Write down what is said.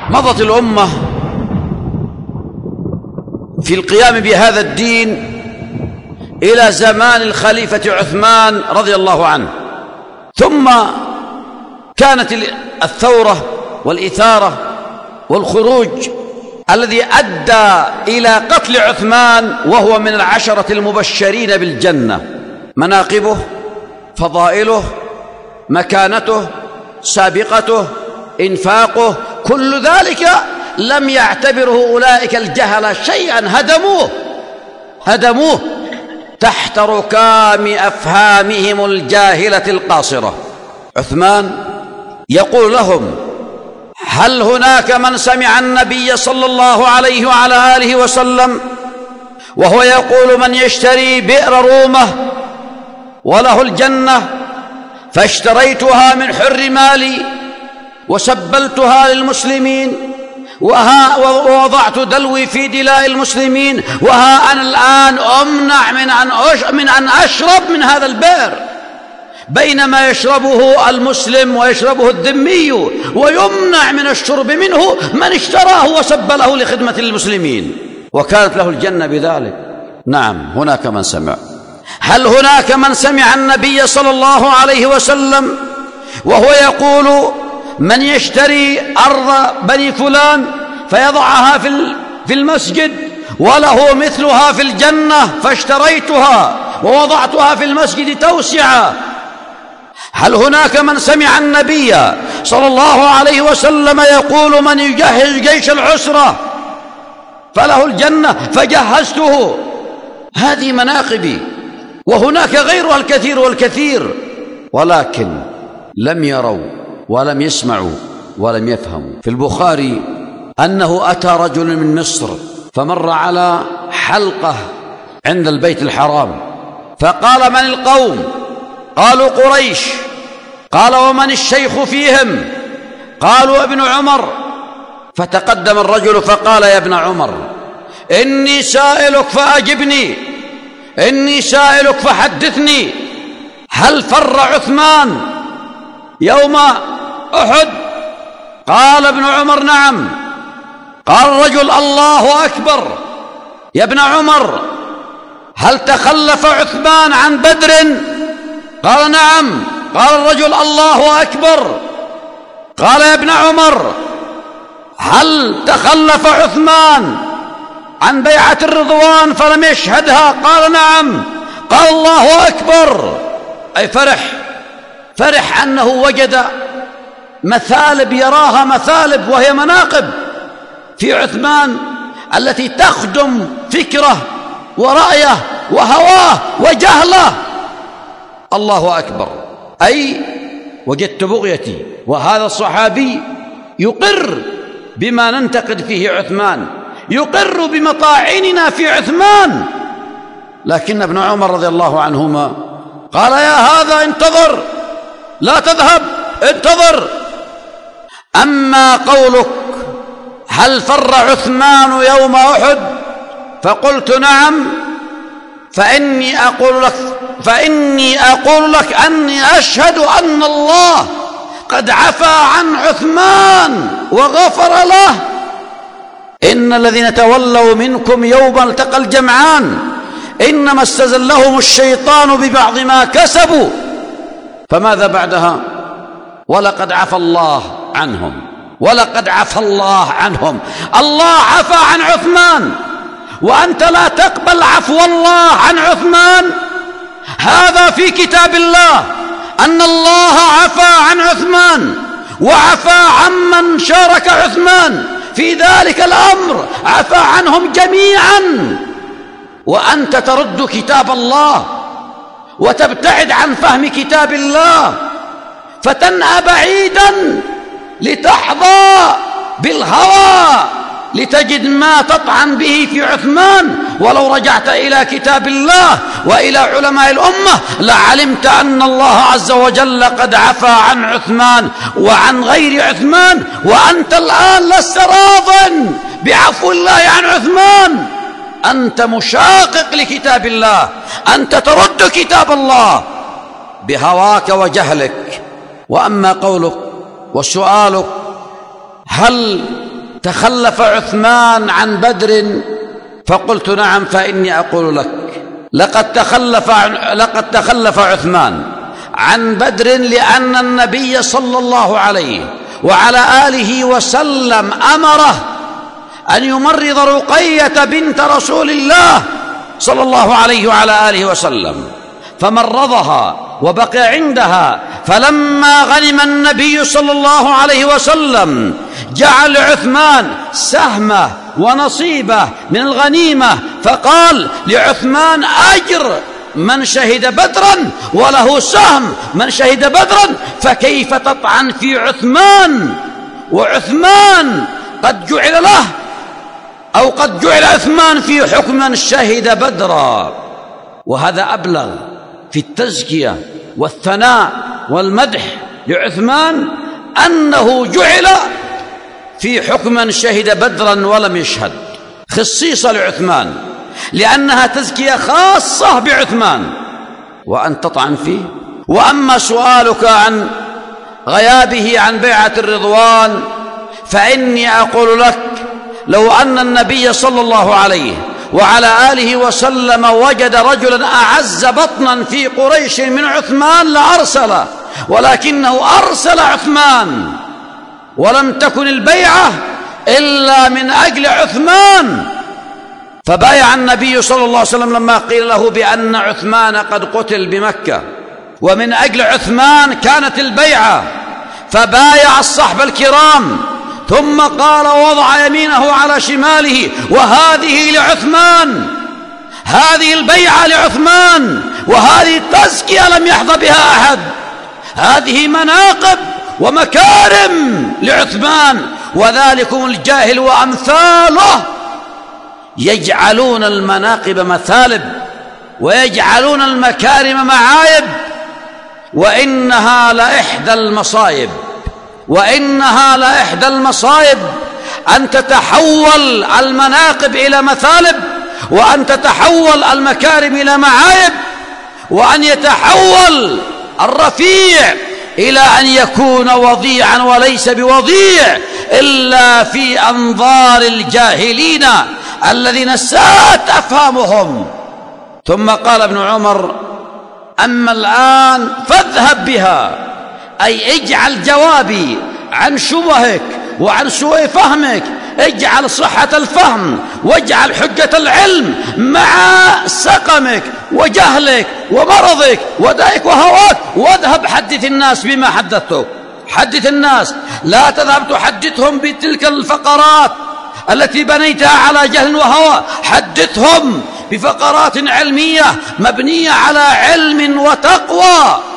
مضت الأمة في القيام بهذا الدين إلى زمان الخليفة عثمان رضي الله عنه، ثم كانت الثورة والإثارة والخروج الذي أدى إلى قتل عثمان، وهو من العشرة المبشرين بالجنة. مناقبه، فضائله، مكانته، سابقته، إنفاقه، كل ذلك لم يعتبره أولئك الجهلة شيئا، هدموه تحت ركام أفهامهم الجاهلة القاصرة. عثمان يقول لهم: هل هناك من سمع النبي صلى الله عليه وعلى آله وسلم وهو يقول من يشتري بئر رومة وله الجنة، فاشتريتها من حر مالي وسبلتها للمسلمين ووضعت دلوي في دلاء المسلمين، وها أنا الآن أمنع من أن أشرب من هذا البئر، بينما يشربه المسلم ويشربه الذمي، ويمنع من الشرب منه من اشتراه وسبله لخدمة المسلمين، وكانت له الجنة بذلك. نعم، هناك من سمع. هل هناك من سمع النبي صلى الله عليه وسلم وهو يقول من يشتري أرض بني فلان فيضعها في المسجد وله مثلها في الجنة فاشتريتها ووضعتها في المسجد توسعة؟ هل هناك من سمع النبي صلى الله عليه وسلم يقول من يجهز جيش العسرة فله الجنة فجهزته؟ هذه مناقبي، وهناك غيرها الكثير والكثير، ولكن لم يروا ولم يسمعوا ولم يفهموا. في البخاري أنه أتى رجل من مصر فمر على حلقة عند البيت الحرام، فقال: من القوم؟ قالوا: قريش. قال: ومن الشيخ فيهم؟ قالوا: ابن عمر. فتقدم الرجل فقال: يا ابن عمر، إني سائلك فأجبني، إني سائلك فحدثني، هل فر عثمان يوم أحد؟ قال ابن عمر: نعم. قال الرجل: الله أكبر. يا ابن عمر، هل تخلف عثمان عن بدر؟ قال: نعم. قال الرجل: الله أكبر. قال: يا ابن عمر، هل تخلف عثمان عن بيعة الرضوان فلم يشهدها؟ قال: نعم. قال: الله أكبر. أي فرح أنه وجد مثالب، يراها مثالب وهي مناقب في عثمان التي تخدم فكره ورأيه وهواه وجهله. الله أكبر، أي وجدت بغيتي. وهذا الصحابي يقر بما ننتقد فيه عثمان، يقر بمطاعننا في عثمان، لكن ابن عمر رضي الله عنهما قال: يا هذا انتظر، لا تذهب، انتظر. أما قولك هل فر عثمان يوم أحد فقلت نعم، فإني أقول لك أني أشهد أن الله قد عفى عن عثمان وغفر له. إن الذين تولوا منكم يوم التقى الجمعان إنما استزلهم الشيطان ببعض ما كسبوا. فماذا بعدها؟ ولقد عفى الله عنهم، ولقد عفى الله عنهم. الله عفى عن عثمان وأنت لا تقبل عفو الله عن عثمان؟ هذا في كتاب الله أن الله عفى عن عثمان وعفى عمن شارك عثمان في ذلك الأمر، عفى عنهم جميعا، وأنت ترد كتاب الله وتبتعد عن فهم كتاب الله، فتنأى بعيدا لتحظى بالهوى لتجد ما تطعن به في عثمان. ولو رجعت إلى كتاب الله وإلى علماء الأمة لعلمت أن الله عز وجل قد عفى عن عثمان وعن غير عثمان، وأنت الآن لست راضا بعفو الله عن عثمان. أنت مشاقق لكتاب الله، أنت ترد كتاب الله بهواك وجهلك. وأما قولك وسؤالك هل تخلف عثمان عن بدر؟ فقلت نعم، فإني أقول لك لقد تخلف عثمان عن بدر لأن النبي صلى الله عليه وعلى آله وسلم أمره أن يمرض رقية بنت رسول الله صلى الله عليه وعلى آله وسلم، فمرضها وبقي عندها. فلما غنم النبي صلى الله عليه وسلم جعل عثمان سهمه ونصيبه من الغنيمة، فقال لعثمان أجر من شهد بدرا وله سهم من شهد بدرا، فكيف تطعن في عثمان وعثمان قد جعل له، أو قد جعل عثمان في حكم من شهد بدرا؟ وهذا أبلغ في التزكية والثناء والمدح لعثمان، أنه جعل في حكم من شهد بدرا ولم يشهد، خصيصة لعثمان، لأنها تزكية خاصة بعثمان، وأن تطعن فيه. وأما سؤالك عن غيابه عن بيعة الرضوان، فإني أقول لك لو أن النبي صلى الله عليه وعلى آله وسلم وجد رجلا أعز بطنا في قريش من عثمان لأرسله، ولكنه أرسل عثمان، ولم تكن البيعة إلا من أجل عثمان. فبايع النبي صلى الله عليه وسلم لما قيل له بأن عثمان قد قتل بمكة، ومن أجل عثمان كانت البيعة، فبايع الصحب الكرام، ثم قال ووضع يمينه على شماله وهذه لعثمان، هذه البيعة لعثمان، وهذه التزكية لم يحظى بها أحد، هذه مناقب ومكارم لعثمان. وذلكم الجاهل وأمثاله يجعلون المناقب مثالب ويجعلون المكارم معايب، وإنها لإحدى المصائب، وإنها لإحدى المصائب أن تتحول المناقب إلى مثالب، وأن تتحول المكارم إلى معايب، وأن يتحول الرفيع إلى أن يكون وضيعا وليس بوضيع إلا في أنظار الجاهلين الذين ساءت أفهامهم. ثم قال ابن عمر أما الآن فاذهب بها، أي اجعل جوابي عن شبهك وعن سوء فهمك، اجعل صحة الفهم واجعل حجة العلم مع سقمك وجهلك ومرضك ودائك وهواك، واذهب حدث الناس بما حدثتك. حدث الناس، لا تذهب تحدثهم بتلك الفقرات التي بنيتها على جهل وهوى، حدثهم بفقرات علمية مبنية على علم وتقوى